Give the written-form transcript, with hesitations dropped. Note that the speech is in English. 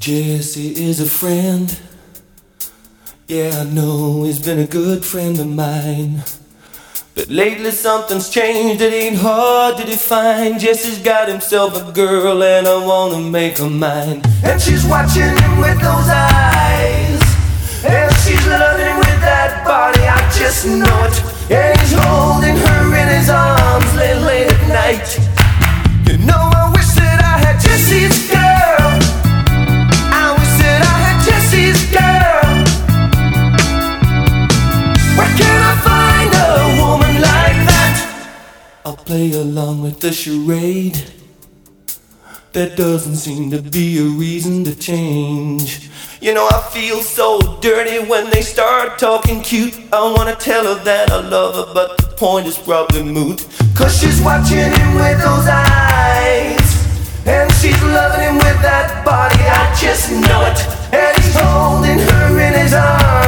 Jesse is a friend. Yeah, I know he's been a good friend of mine. But lately something's changed, it ain't hard to define. Jesse's got himself a girl and I wanna make her mine. And she's watching him with those eyes, and she's loving him with that body, I just know it. And he's holding her in his arms late at night. You know I wish that I had Jesse's girl. I wish that I had Jesse's girl. Where can I find a woman like that? I'll play along with the charade. There doesn't seem to be a reason to change. You know I feel so dirty when they start talking cute. I wanna tell her that I love her, but the point is probably moot. Cause she's watching him with those eyes, and she's loving him with that body, I just know it. And he's holding her in his arms